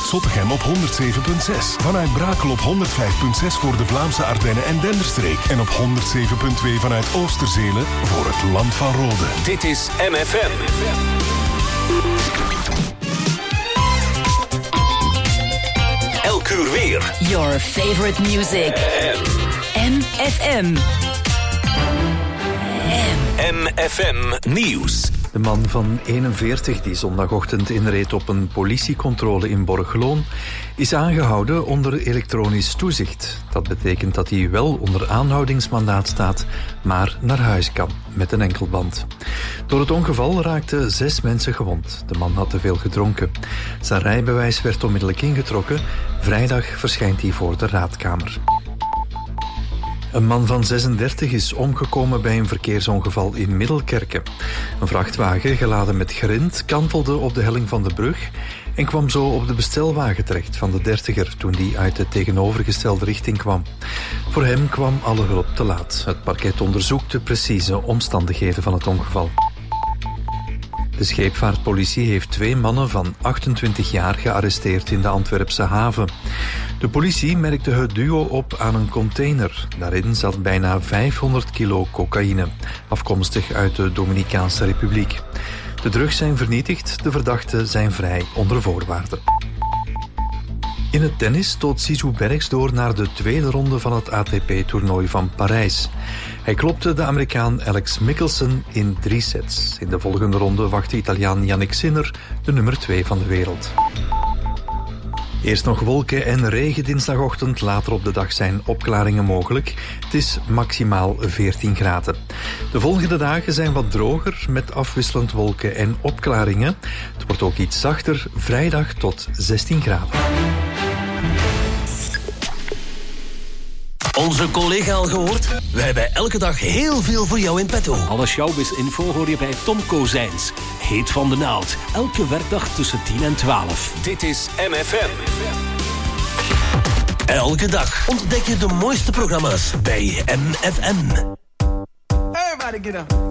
Zottegem op 107.6. Vanuit Brakel op 105.6 voor de Vlaamse Ardennen en Denderstreek. En op 107.2 vanuit Oosterzele voor het Land van Rode. Dit is MFM. Elk uur weer. Your favorite music. MFM. MFM Nieuws. De man van 41 die zondagochtend inreed op een politiecontrole in Borgloon is aangehouden onder elektronisch toezicht. Dat betekent dat hij wel onder aanhoudingsmandaat staat, maar naar huis kan met een enkelband. Door het ongeval raakten 6 mensen gewond. De man had te veel gedronken. Zijn rijbewijs werd onmiddellijk ingetrokken. Vrijdag verschijnt hij voor de raadkamer. Een man van 36 is omgekomen bij een verkeersongeval in Middelkerke. Een vrachtwagen geladen met grind kantelde op de helling van de brug en kwam zo op de bestelwagen terecht van de 30er toen die uit de tegenovergestelde richting kwam. Voor hem kwam alle hulp te laat. Het parket onderzoekt de precieze omstandigheden van het ongeval. De scheepvaartpolitie heeft 2 mannen van 28 jaar gearresteerd in de Antwerpse haven. De politie merkte het duo op aan een container. Daarin zat bijna 500 kilo cocaïne, afkomstig uit de Dominicaanse Republiek. De drugs zijn vernietigd, de verdachten zijn vrij onder voorwaarden. In het tennis stoot Sijou Bergs door naar de tweede ronde van het ATP-toernooi van Parijs. Hij klopte de Amerikaan Alex Michelsen in 3 sets. In de volgende ronde wacht de Italiaan Yannick Sinner, de nummer 2 van de wereld. Eerst nog wolken en regen dinsdagochtend, later op de dag zijn opklaringen mogelijk. Het is maximaal 14 graden. De volgende dagen zijn wat droger met afwisselend wolken en opklaringen. Het wordt ook iets zachter, vrijdag tot 16 graden. Onze collega al gehoord? Wij hebben elke dag heel veel voor jou in petto. Alle showbiz-info hoor je bij Tom Kozijns. Heet van de naald. Elke werkdag tussen 10 en 12. Dit is MFM. Elke dag ontdek je de mooiste programma's bij MFM. Everybody get up.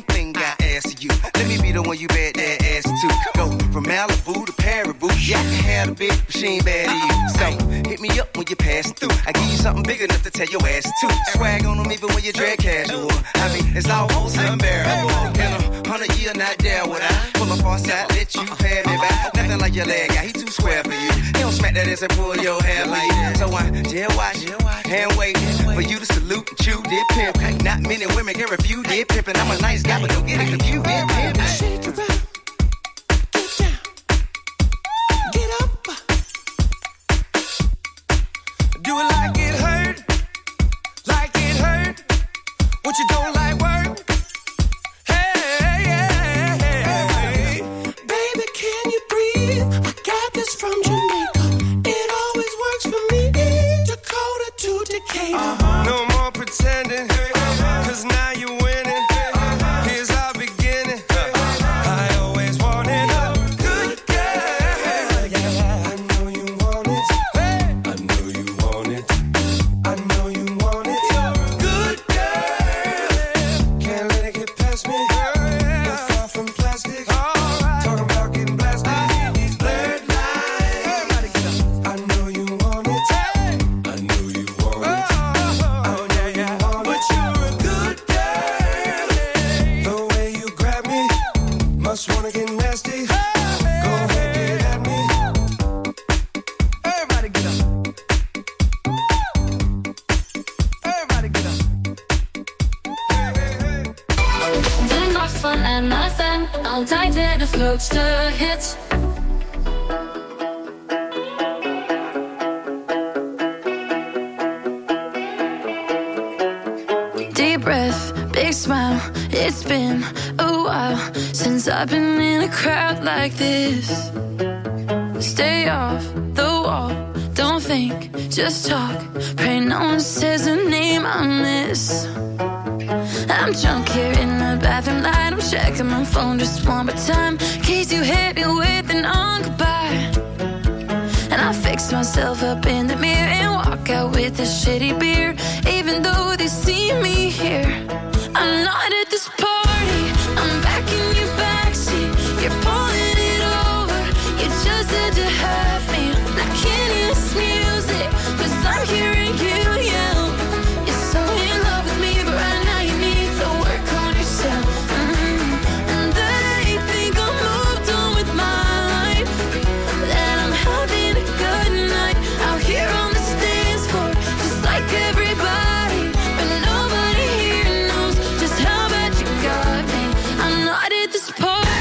one you bet that ass too. Go from Malibu to Paribu. Yeah, I can bad a bit, but she ain't bad to you. So, hit me up when you're passing through. I give you something big enough to tell your ass to. Swag on them even when you drag casual. I mean, it's almost unbearable. In 100 years, not there would I pull up on side, let you pay me back. Nothing like your leg guy, he too square for you. He don't smack that ass and pull your hair like that. So I jail watch, hand wait for you to salute and chew, did pimp. Not many women can refuse, did pimp. And I'm a nice guy, but don't get it confused, did pimp. Shake it up, get down, get up. Do it like it hurt, like it hurt. What you don't like work? Hey, baby, can you breathe? I got this from Jamaica. It always works for me. Dakota to Decatur. No more pretending, 'cause now you're winning. Here's our beginning. I always wanted a good girl. I know you want it. I know you want it. I know you want it. Good girl. Can't let it get past me. We're far from plastic. Talking about getting blasted. These blurred lines. I know you want it. I know you want it. I know you want it. But you're a good girl. The way you grab me, must wanna get nasty. Go ahead, get at me. Everybody get up. Everybody get up. Doing my fun and my thing. I'll dive in the floats to hits. Deep breath, big smile. It's been a while since I've been in a crowd like this. Stay off the wall, don't think, just talk. Pray no one says a name I miss. I'm drunk here in the bathroom light. I'm checking my phone just one more time, in case you hit me with an goodbye. And I fix myself up in the mirror and walk out with a shitty beer. Even though they see me here, I'm not at this party. I'm back in your backseat. You're pulling it over. You just had to have me. I can't hear this music, 'cause I'm hearing you yell. You're so in love with me, but right now you need to work on yourself. And they think I'm moved on with my life, that I'm having a good night out here on the dance floor, just like everybody. But nobody here knows just how bad you got me. I'm not at this party.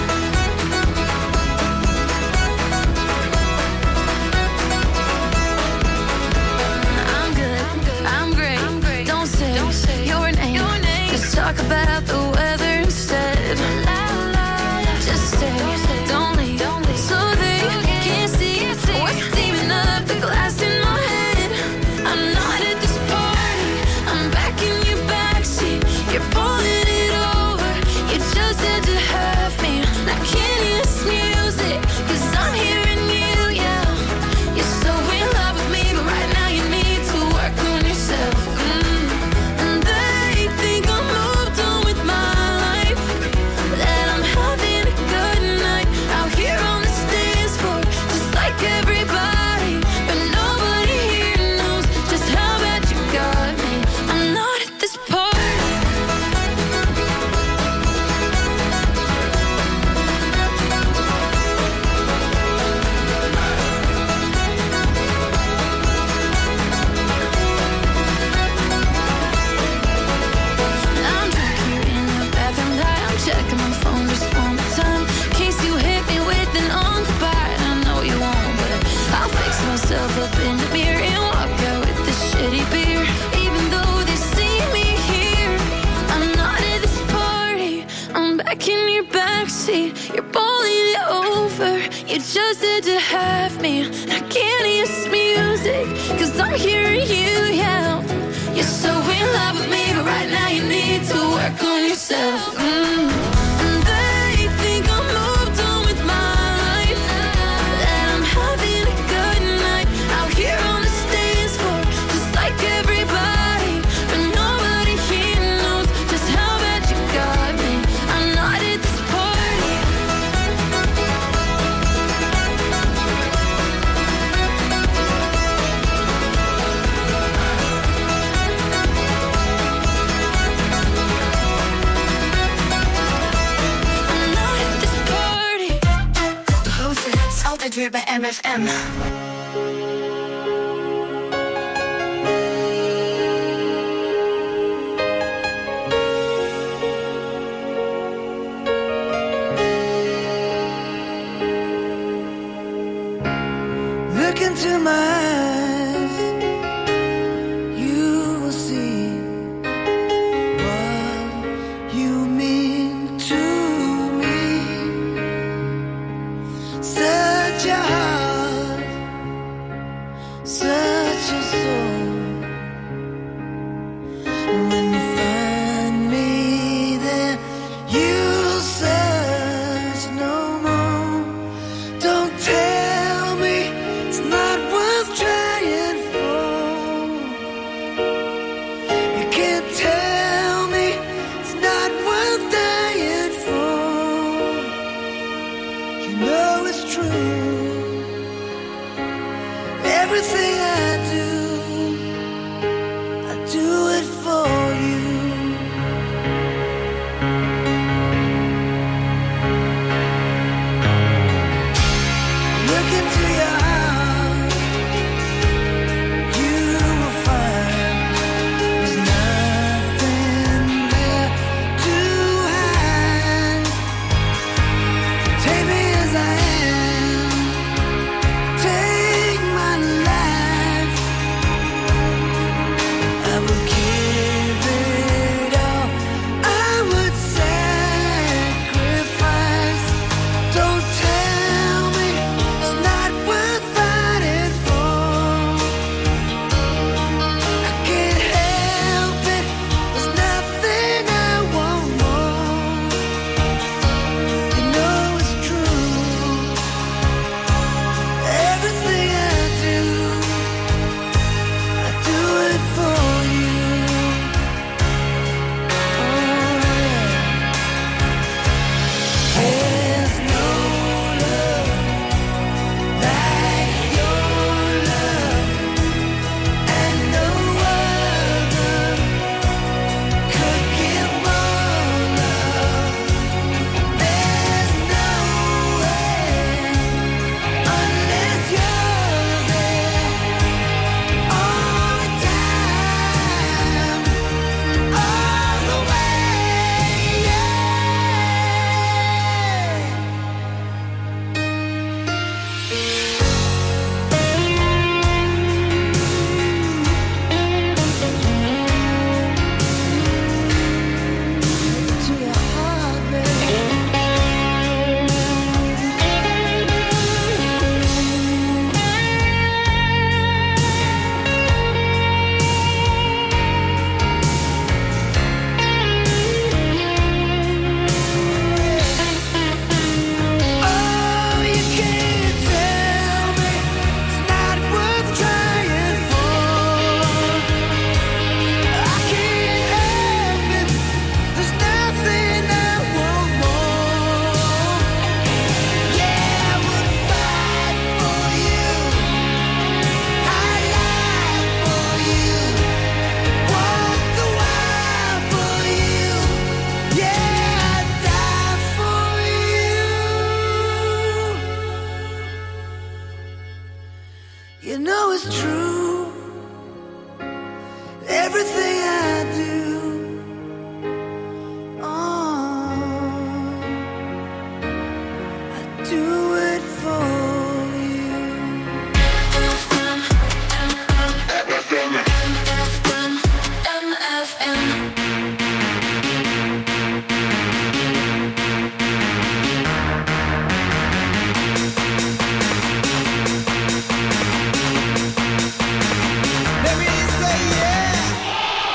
I'm good, I'm great. Don't say your name. Let's talk about the weather instead. Just stay, don't leave, so they can't see what's steaming up the glass in my head. I'm not at this party. I'm back in your backseat. You're pulling it over. You just had to have me. I can't hear this music, 'cause I'm hearing you yell. You're so in love with me, but right now you need to work on yourself. And they think I'm moved on with my life, that I'm having a good night out here on the dance floor, just like everybody. But nobody here knows just how bad you got me. I'm not at this party. I'm drunk here in the bathroom light. I'm checking my phone just one more time, in case you hit me with an goodbye. I know you won't, but I'll fix myself up in the mirror and walk out with this shitty beer. Even though they see me here, I'm not at this party. I'm back in your backseat. You're pulling it over. You just had to have me. I can't hear this music, 'cause I'm hearing you yell. You're so in love with me, but right now you need to work on yourself. And they think I'm moved on with my life, that I'm having a good night out here on the dance floor, just like everybody. But nobody here knows just how bad you got me. I'm not at this party. hier bij MFM. Look into my eyes, you will see what you mean to me. Such a heart, such a soul. And when you find me there, you'll search no more. Don't tell me it's not worth trying for. You can't tell me it's not worth dying for. You know it's true. Everything I do it for you. Look into your heart, you will find there's nothing there to hide. Take me as I am, take my life. I will give it all, I would sacrifice. Don't tell me it's not worth fighting for. I can't help it, there's nothing I want more. You know it's true. Everything I do it for you. There's no love like your love, and no other could give more love. There's no way unless you're there all the time, all the way. Yeah. To your heart, oh, you can't tell me it's not worth trying for. I can't help it, there's nothing I want more. Yeah, I would fight for you, I lie for you, walk the while for you. Yeah, I'd die for you. You know it's true. Everything I do, I do it for you. MFM. Let me say yeah.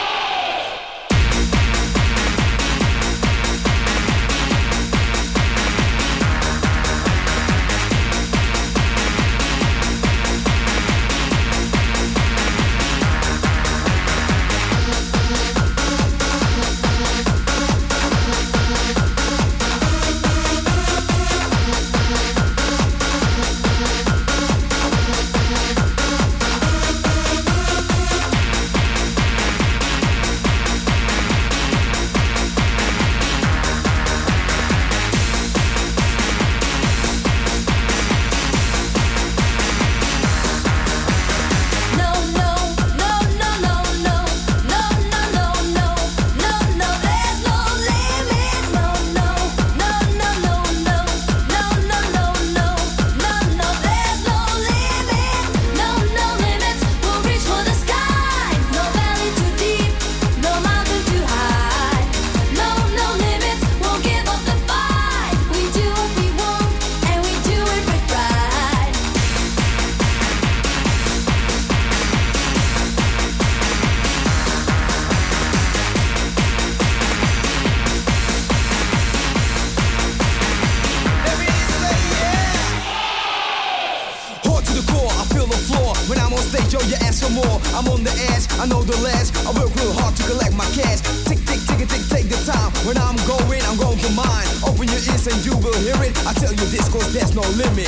I'm on the edge, I know the ledge. I work real hard to collect my cash. Tick, tick, tick, tick, take the time. When I'm going for mine. Open your ears and you will hear it. I tell you this cause there's no limit.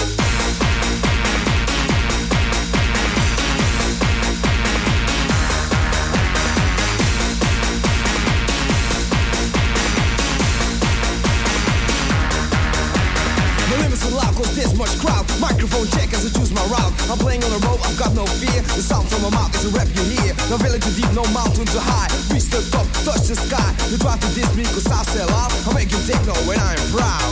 There's much crowd, microphone check as I choose my route. I'm playing on the road, I've got no fear. The sound from my mouth is a rap you hear. No valley too deep, no mountain too high. Reach the top, touch the sky. You try to diss me cause I sell out. I'm making techno when I'm proud.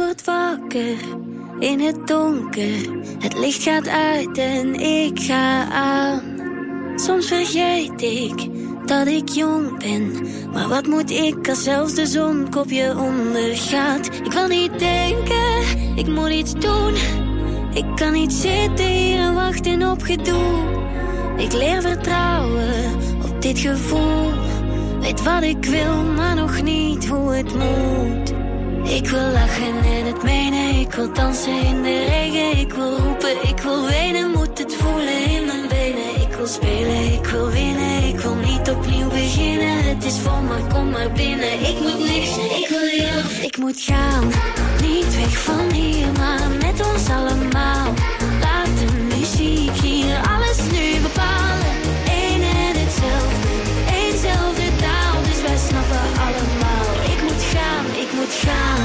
word wakker in het donker. Het licht gaat uit en ik ga aan. Soms vergeet ik dat ik jong ben. Maar wat moet ik als zelfs de zon kopje ondergaat? Ik wil niet denken, ik moet iets doen. Ik kan niet zitten hier en wachten op gedoe. Ik leer vertrouwen op dit gevoel. Weet wat ik wil, maar nog niet hoe het moet. Ik wil lachen en het menen. Ik wil dansen in de regen. Ik wil roepen, ik wil wenen. Moet het voelen in mijn benen. Ik wil spelen, ik wil winnen. Ik wil niet opnieuw beginnen. Het is vol, maar kom maar binnen. Ik moet niks, ik wil jou. Ik moet gaan, niet weg van hier, maar met ons allemaal. Laat de muziek hier alles nu bepalen. Eén en hetzelfde, éénzelfde taal. Dus wij snappen allemaal. Ik moet gaan, ik moet gaan.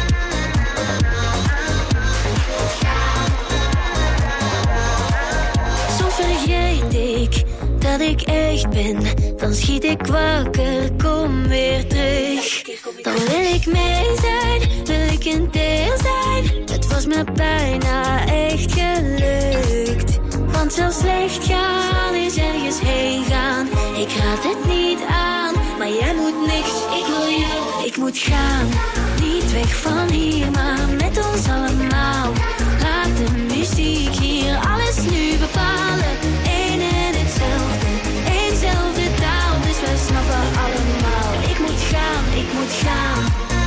Soms vergeet ik dat ik echt ben. Dan schiet ik wakker, kom weer terug. Dan wil ik mee zijn, wil ik een deel zijn. Het was me bijna echt gelukt. Want zelfs slecht gaan is ergens heen gaan. Ik raad het niet aan, maar jij moet niks. Ik wil jou, ik moet gaan. Niet weg van hier, maar met ons allemaal. Laat de muziek hier alles nu bepalen. Eén en hetzelfde, éénzelfde taal. Dus wij snappen allemaal. Ik moet gaan, ik moet gaan.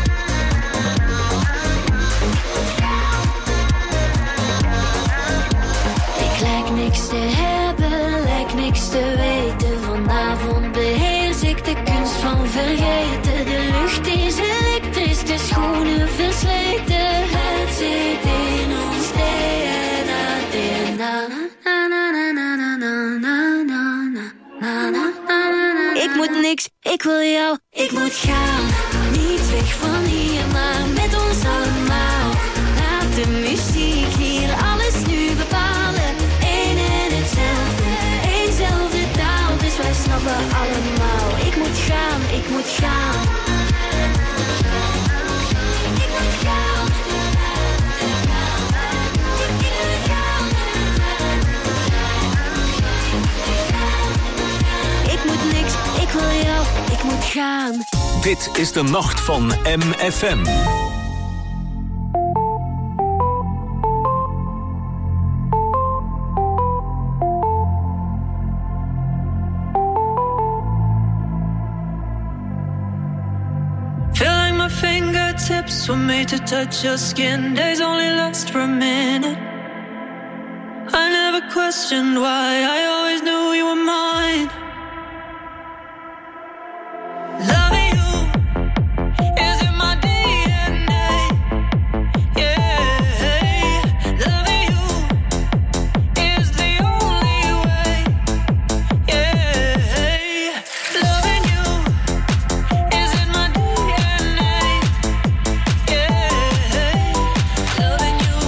Ik lijk niks te hebben, lijk niks te weten. Vanavond beheers ik de kunst van vergeten. De lucht is elektrisch, de schoenen versleten. Het zit in ons DNA, DNA. Ik moet niks, ik wil jou, ik moet gaan. Niet weg van hier, maar met ons allemaal. Laat de muziek hier alles nu bepalen. Eén en hetzelfde, éénzelfde taal. Dus wij snappen allemaal. Ik moet gaan, ik moet gaan. Ik moet gaan. Ik moet niks, ik wil jou, ik moet gaan. Dit is de nacht van MFM. Feel like my fingertips were made to touch your skin. Days only last for a minute. I never questioned why, I always knew you were mine. Loving you is in my DNA. Yeah, loving you is the only way. Yeah, loving you is in my DNA. Yeah, loving you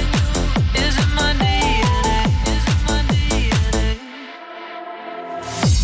is in my DNA. Is in my DNA.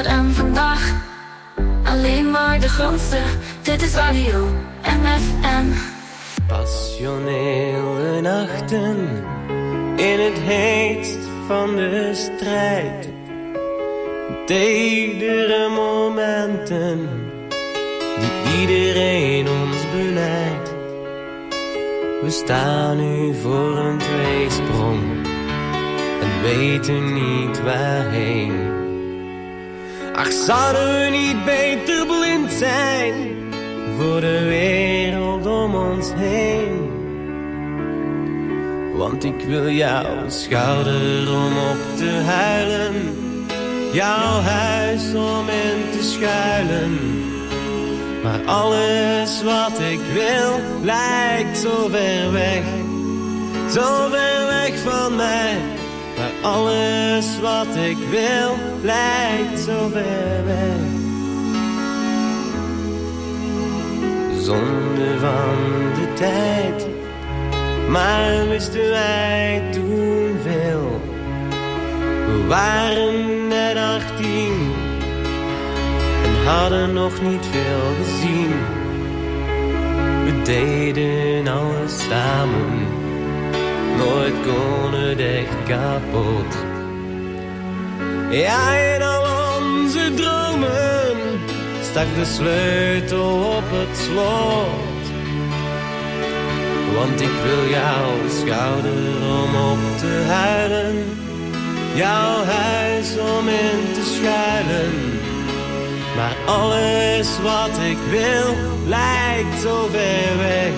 en vandaag alleen maar de grootste. Dit is Radio MFM. Passionele nachten in het heetst van de strijd. Tedere momenten die iedereen ons benijdt. We staan nu voor een tweesprong en weten niet waarheen. Ach, zouden we niet beter blind zijn voor de wereld om ons heen? Want ik wil jouw schouder om op te huilen, jouw huis om in te schuilen. Maar alles wat ik wil lijkt zo ver weg van mij. Maar alles wat ik wil lijkt zo ver weg. Zonde van de tijd, maar wisten wij toen veel. We waren net 18 en hadden nog niet veel gezien. We deden alles samen, nooit kon het echt kapot. Ja, in al onze dromen stak de sleutel op het slot. Want ik wil jouw schouder om op te huilen, jouw huis om in te schuilen. Maar alles wat ik wil lijkt zo ver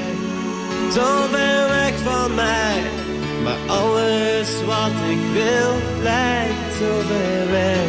weg van mij. Maar alles wat ik wil lijkt zo ver weg.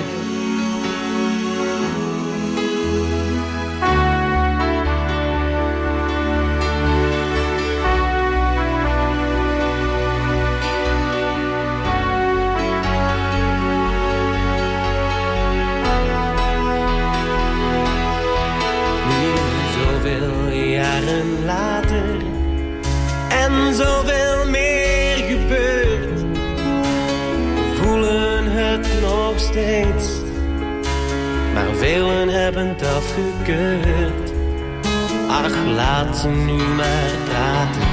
Jaren later en zoveel meer gebeurt, we voelen het nog steeds, maar velen hebben het afgekeurd. Ach, laat ze nu maar praten,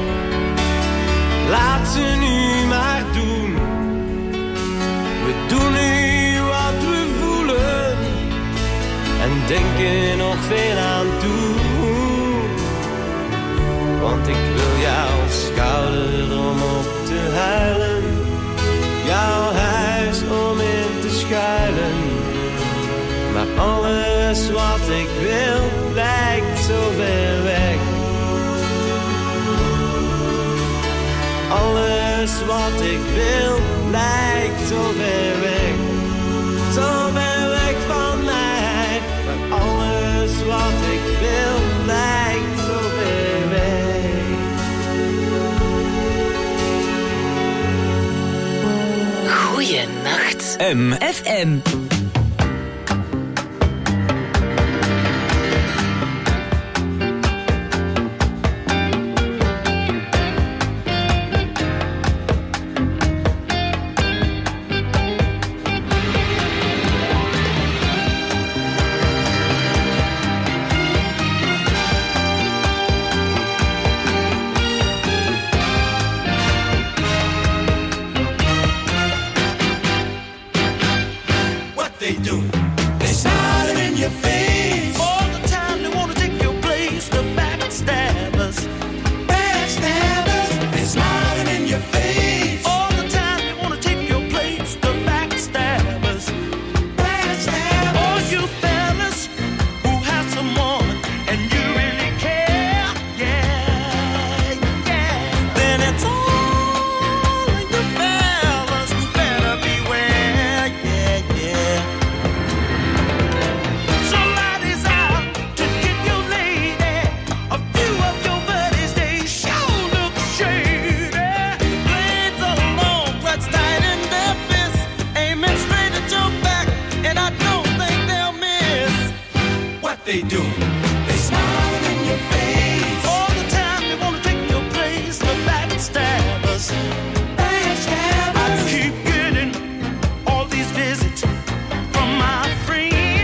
laat ze nu maar doen. We doen nu wat we voelen en denken nog veel aan toe. Want ik wil jouw schouder om op te huilen, jouw huis om in te schuilen. Maar alles wat ik wil lijkt zo ver weg. Alles wat ik wil lijkt zo ver weg. Zo ver weg van mij. Maar alles wat ik wil lijkt zo ver weg. Goeienacht, MFM. They do. They smile in your face all the time. They wanna take your place. The backstabbers, backstabbers. I keep getting all these visits from my friends.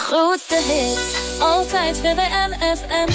grootste hits, altijd VWM FM.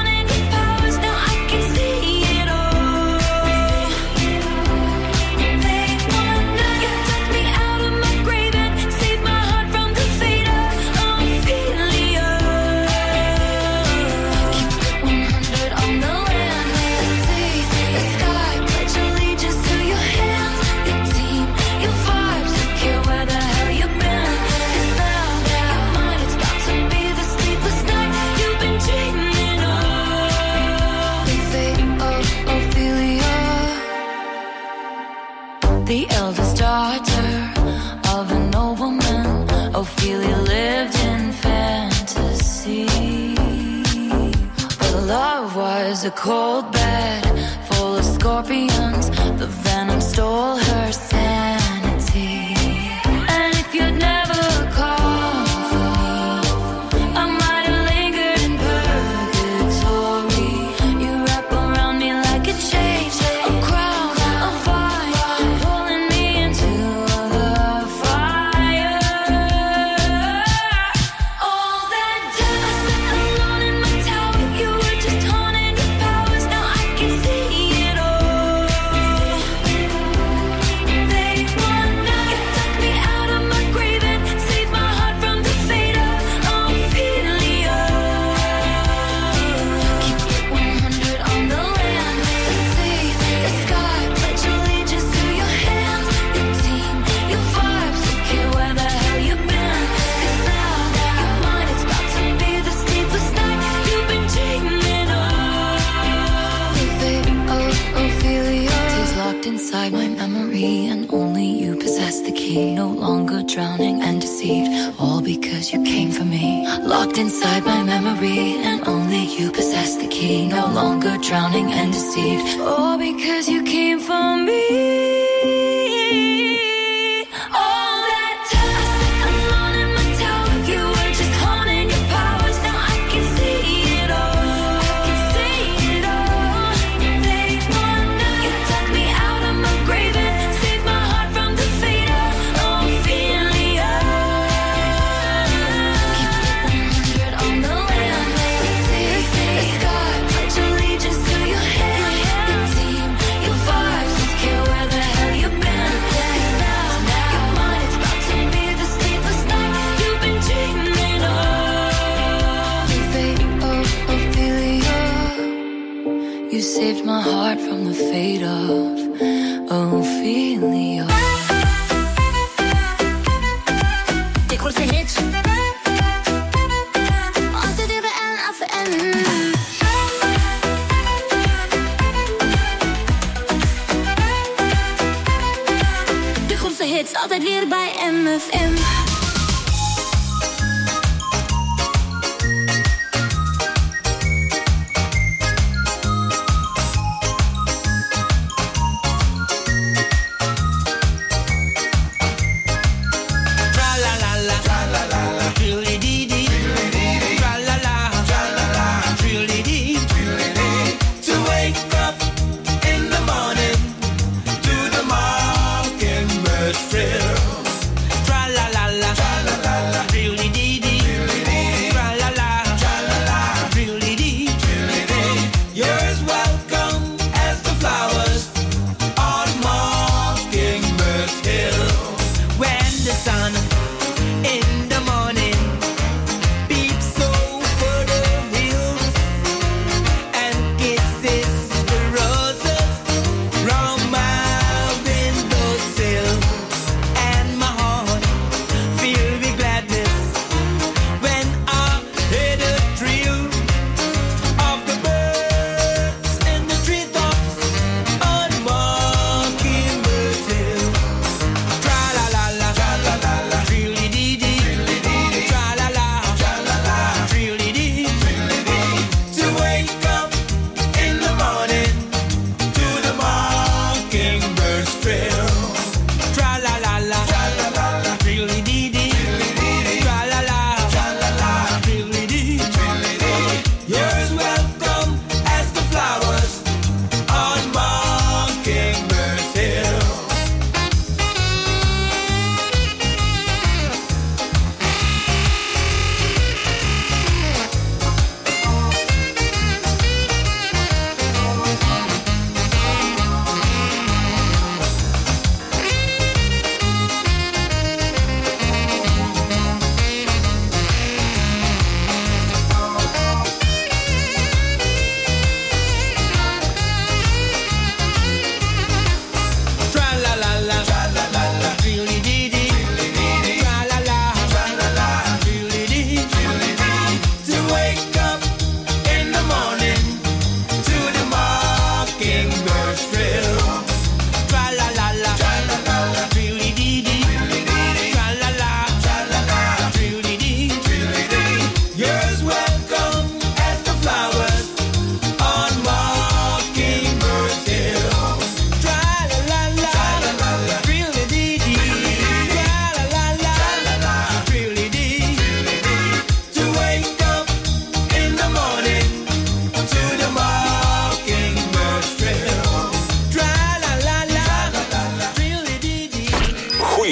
They daughter of a nobleman. Ophelia lived in fantasy, but love was a cold bed full of scorpions. The venom stole her sanity. And if you'd never called for me, I might have lingered in purgatory. You wrap around me like a chain, a crown, a vine, pulling me into the fire. All that time I sat alone in my tower, you were just haunting your powers. Now I can see it all. They want now. You took me out of my grave and saved my heart from the fate of Ophelia. Keep it 100 on the land, the sea, the sky. Pledge allegiance to your hands, your team, your vibes. Don't care where the hell you've been. 'Cause now you're mine. It's about to be the sleepless night you've been dreaming of. The fate of Ophelia is locked inside my memory, and only you possess the key. No longer drowning and deceived, all because you came for me. Locked inside my memory, and only you possess the key. No longer drowning and deceived, all because you came for me. All that time I sat alone in my tower, you were just haunting your powers. Now I can see it all. I can see it all. They want now. You took me out of my grave and saved my heart from the fate of Ophelia. Keep it 100 on the land, the sea, the sky. Pledge allegiance to your hand, your team, your vibes. Don't care where the hell you've been. 'Cause now you're mine. It's about to be the sleepless night you've been dreaming of. The fate of Ophelia. You saved my heart from the fate of Ophelia. De grootste hits. Altijd weer bij MFM. De grootste hits, altijd weer bij MFM. To wake up in the morning to the mockingbird trill. Tra la la la, really dee dee, tra la la, really dee. You're as welcome as the flowers on Mockingbird Hill. When the sun in the morning peeps over the hills and kisses the roses round my windowsill, and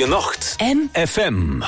Goeienacht. FM.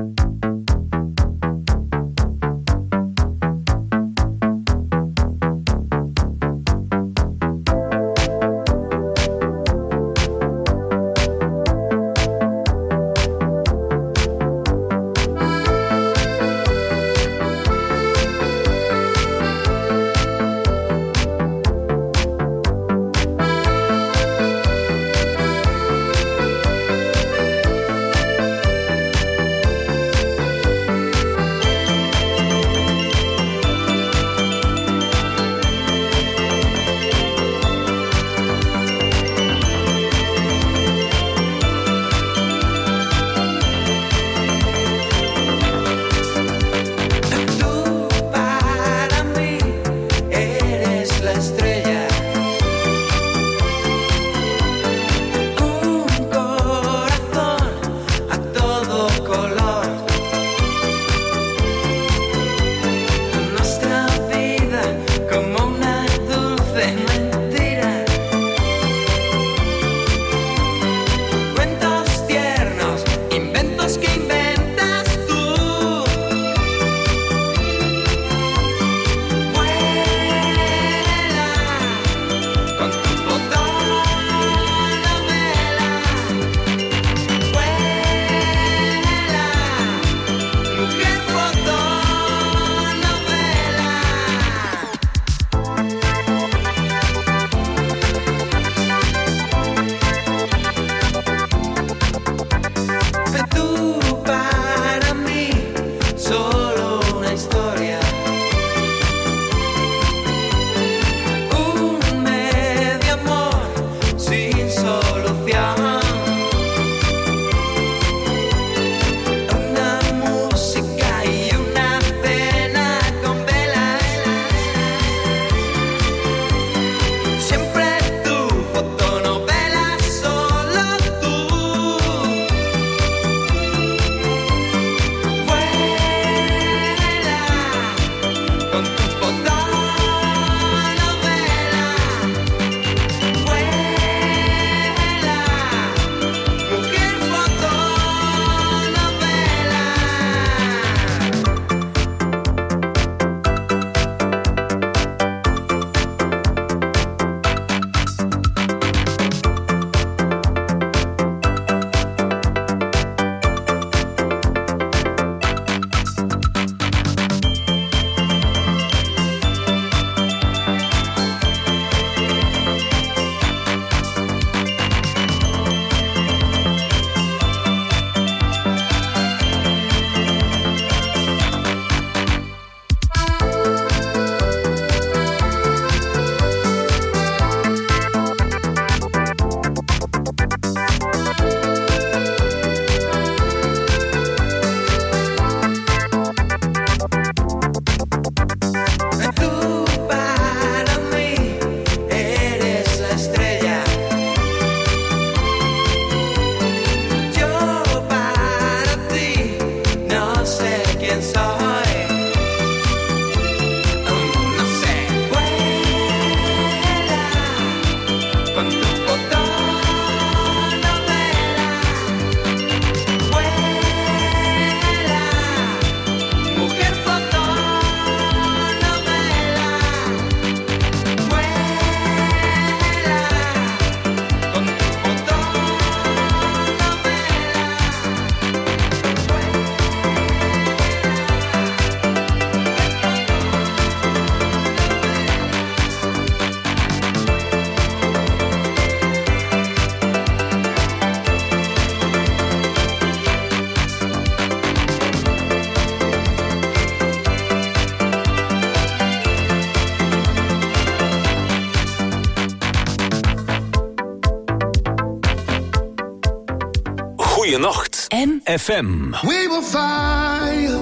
Goeienacht. FM. We will fire,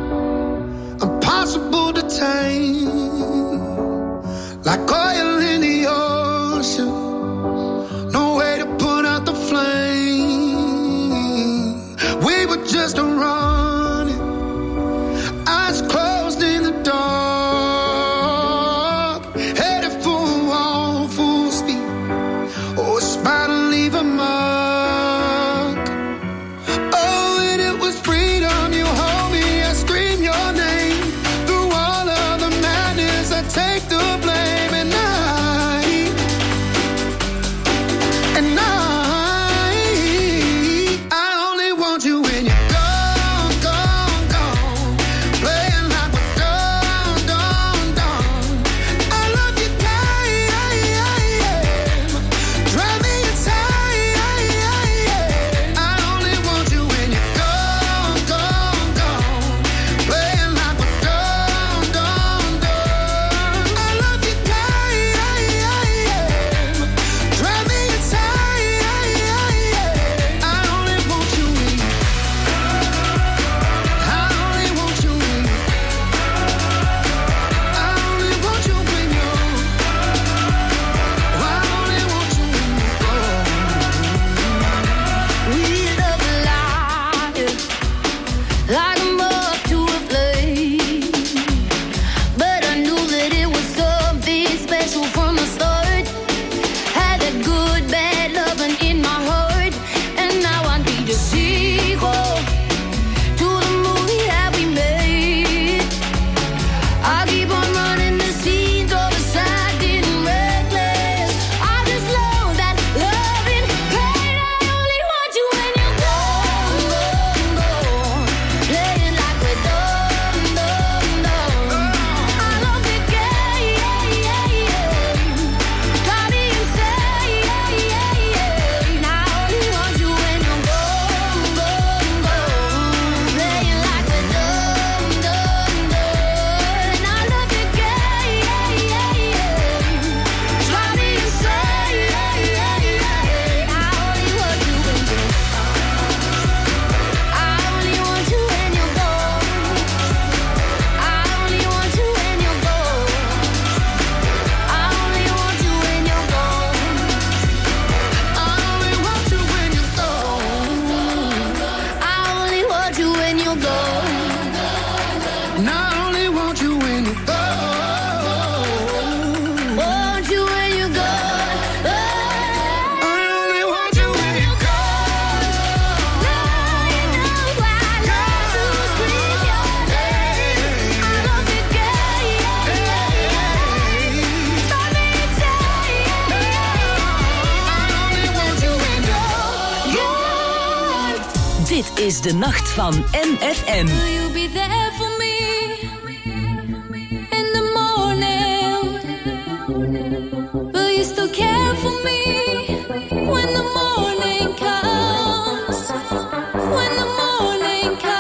impossible to tame, like oil in the ocean, no way to put out the flame. We were just running, eyes closed in the dark, headed for a wall full speed, oh, it's bound to leave a mark. Dit is de nacht van MFM. Will you be there for me in the morning? Will you still care for me when the morning comes? When the morning comes.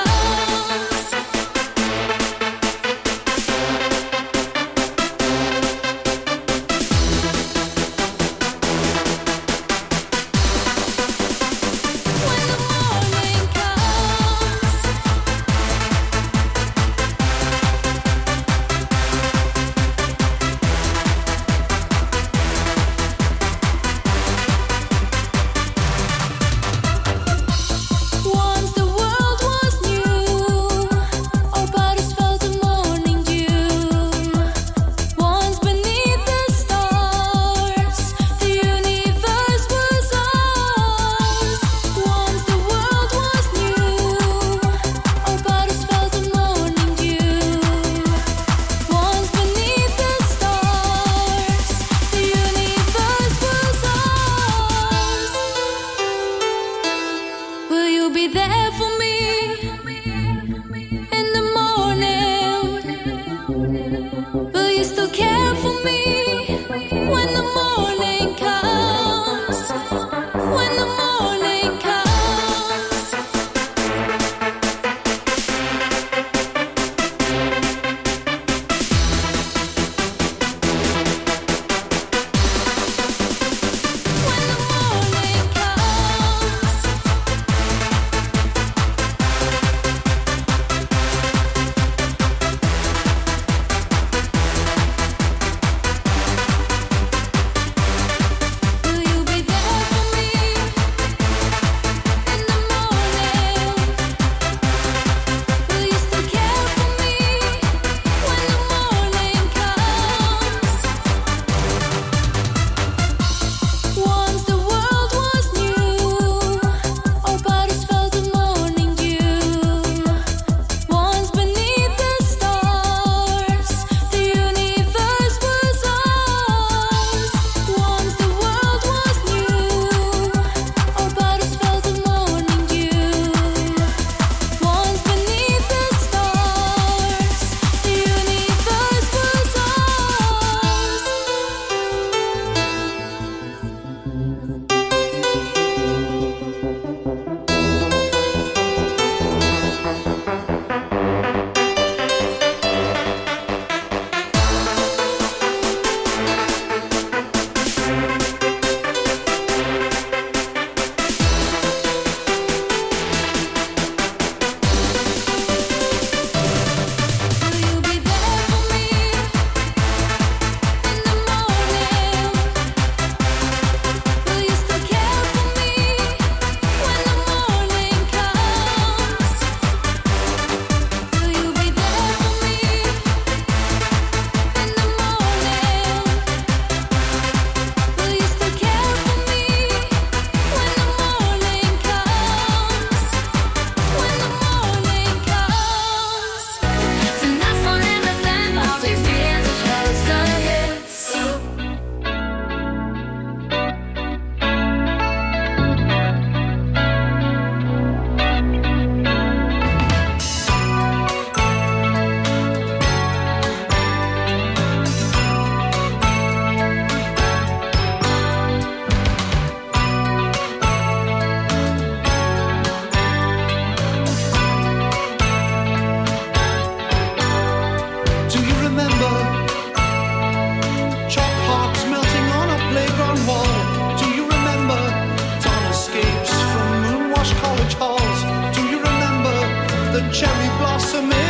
cherry blossom